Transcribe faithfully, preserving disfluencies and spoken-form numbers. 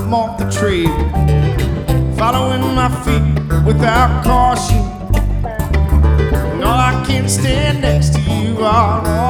I'm off the trail, following my feet without caution. And all I can stand next to you are all